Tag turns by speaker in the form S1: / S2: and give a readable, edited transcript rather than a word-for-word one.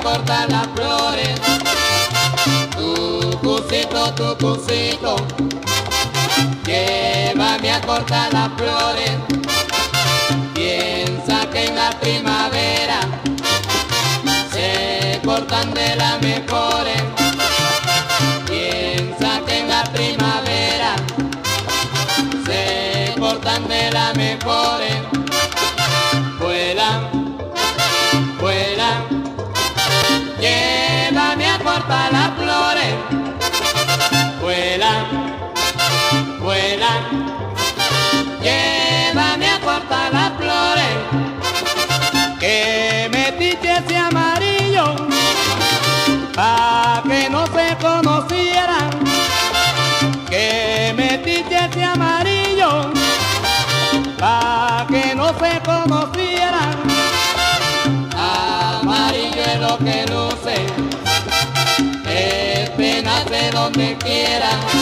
S1: cortar las flores. Tu cusito, llévame a cortar las flores. Piensa que en la primavera se cortan de las mejores. Piensa que en la primavera se cortan de las mejores. Vuela, vuela, llévame a cortar las flores. Vuela, vuela, llévame a cortar las flores. Que metiche ese amarillo pa' que no se conocieran. Que metiche ese amarillo pa' que no se conocieran. Amarillo es lo que luce, es pena de donde quiera.